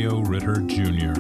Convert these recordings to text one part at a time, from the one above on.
Leo Ritter Jr.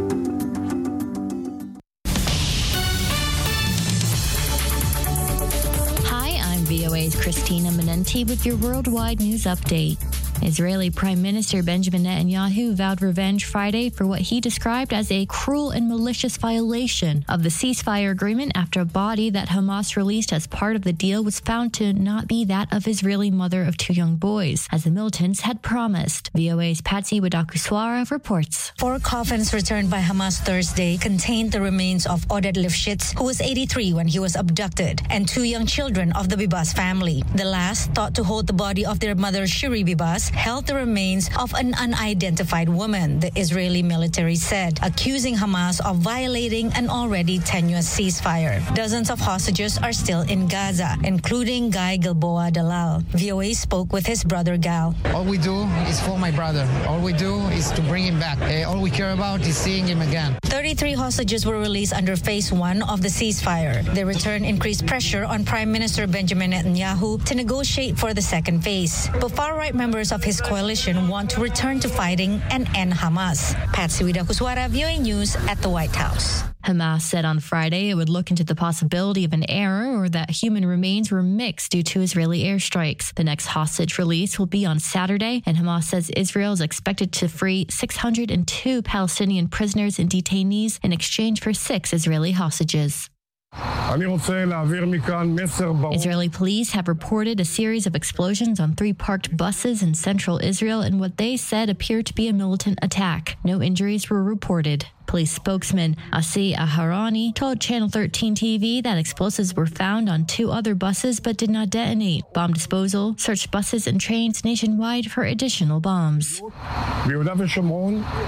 VOA's Christina Menenti with your worldwide news update. Israeli Prime Minister Benjamin Netanyahu vowed revenge Friday for what he described as a cruel and malicious violation of the ceasefire agreement after a body that Hamas released as part of the deal was found to not be that of Israeli mother of two young boys, as the militants had promised. VOA's Patsy Widakuswara reports. 4 coffins returned by Hamas Thursday contained the remains of Oded Lifshitz, who was 83 when he was abducted, and 2 young children of the Bibas family. The last, thought to hold the body of their mother Shiri Bibas, held the remains of an unidentified woman, the Israeli military said, accusing Hamas of violating an already tenuous ceasefire. Dozens of hostages are still in Gaza, including Guy Gilboa Dalal. VOA spoke with his brother Gal. All we do is for my brother. All we do is to bring him back. All we care about is seeing him again. 33 hostages were released under Phase 1 of the ceasefire. Their return increased pressure on Prime Minister Benjamin Netanyahu to negotiate for the second phase. But far-right members of his coalition want to return to fighting and end Hamas. Patsy Widakuswara, VOA News at the White House. Hamas said on Friday it would look into the possibility of an error or that human remains were mixed due to Israeli airstrikes. The next hostage release will be on Saturday, and Hamas says Israel is expected to free 602 Palestinian prisoners and detainees in exchange for 6 Israeli hostages. Israeli police have reported a series of explosions on 3 parked buses in central Israel in what they said appeared to be a militant attack. No injuries were reported. Police spokesman Asi Aharani told Channel 13 TV that explosives were found on 2 other buses but did not detonate. Bomb disposal searched buses and trains nationwide for additional bombs.